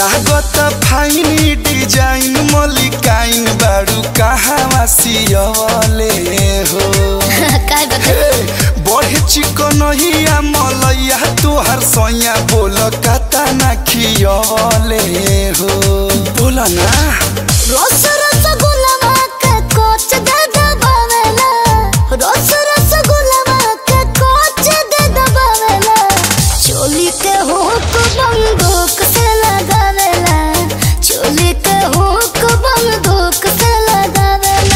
लागत फाइनी डिजाइन मलिकाइन बारू कहाँ सियवले हो बढ़े चिकनहिया मलैया तोहर सैया बोल कता ना खियवले हो बोल ना रोस रसगुल्ला के कोच दे दबावेला रोस रसगुल्ला के कोच दे दबावेला चोली के हुक बंदूक से लगावेला चोली के हुक बंदूक से लगावेला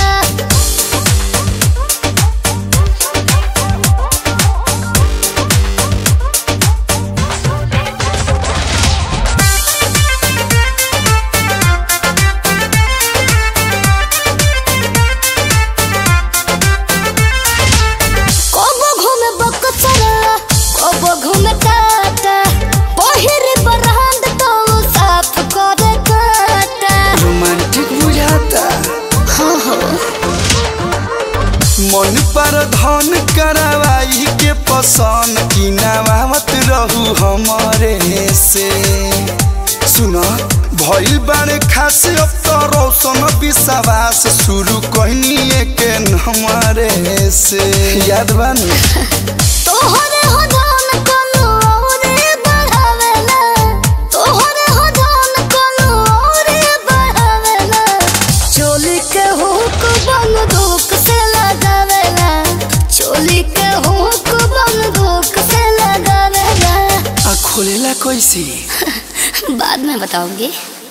मन पर धन करवाई के पसंद की नवावत रहू हमारे से सुना भइल बारे खास अब तो रोशन विश्वास शुरू कहनी के हमारे से याद बन तोहरे हो धन कोनो औरे बढ़ावेला तोहरे हो धन कोनो औरे बढ़ावेला चोली के हुक बंदूक से लगावेला चोली के हुक बंदूक से लगावेला आ खोलेला कैसे बाद में बताऊंगी।